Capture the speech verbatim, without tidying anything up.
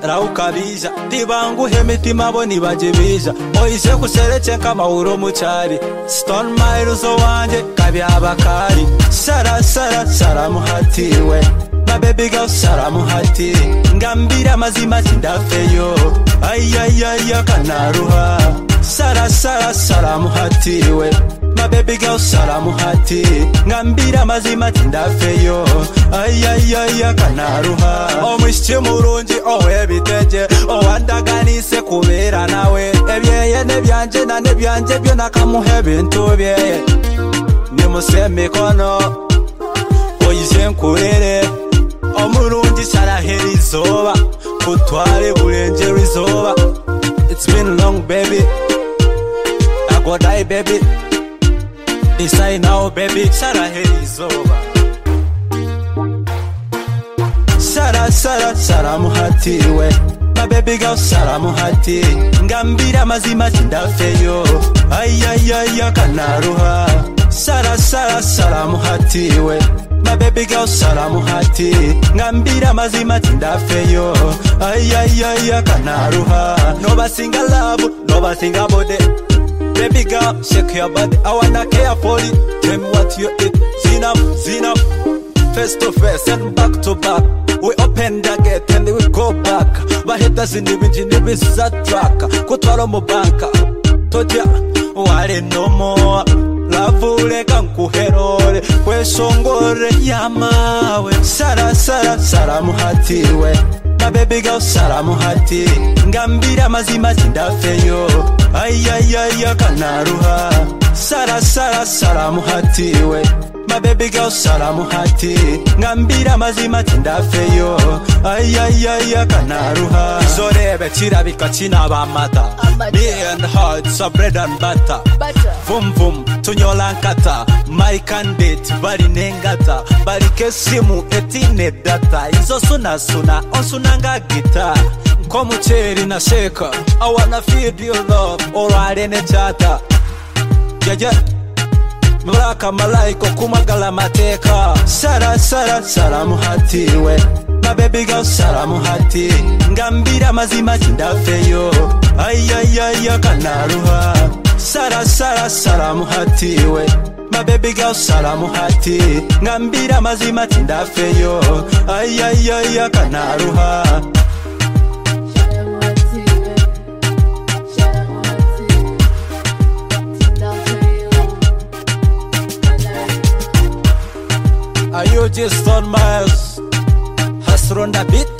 sara ukabija tibangu hemitima bo nibajibija oise kusereke kama uro muchari Stone Miles wanje kabyabakari sara sara sara muhatiwe my baby girl sara muhati ngambira mazima tindafeyo ay ay ay kanaruha sara sara sara muhatiwe my baby girl sara muhati ngambira mazima tindafeyo ay ay ay kanaruha omwishye murungi owebiteje owandaganise kubera nawe ebyeye nebyanje na nebyanje byo nakamuhe bintu bye nimuseme kono oyize nkurere omurungi saraheri zoba kutware burengero izoba. It's been long baby I go die baby inside now baby saraheri zoba sara sara sara muhatiwe my baby girl sara muhati ngambira mazima tindafeyo ay ay ay kanaruha sara sara sara muhatiwe my baby girl sara muhati ngambira mazima tindafeyo ay ay ay kanaruha no basinga love no basinga body baby girl shake your body I wanna care for you tell me what you eat zina zina face to face and back to back we open the gate and we go back bahita zinibinji nibisa track kutwara mu banka toja wale no more lavule kankuherore kwesongore yamawe sara sara sara muhatiwe my baby girl sara muhati ngambira mazima tindafeyo ay ay ay kanaruha sara sara sara muhatiwe my baby girl sara muhati ngambira mazima tindafeyo ay ay ay kanaruha zorebe kirabika kinaba mata me and her it's a bread and butter vum vum tunyola nkata my candidate bari nengata bari kesimu etine data izo suna suna onsunanga guitar komu cheri na sheka I wanna feel your love orare ne chata jaja Mlaka malaiko kumagala mateka sara sara sara muhatiwe my baby girl sara muhati ngambira mazima tindafeyo ay ay ay kanaruha sara sara sara muhatiwe my baby girl sara muhati ngambira mazima tindafeyo ay ay ay kanaruha Are you just on Miles? Has run a bit?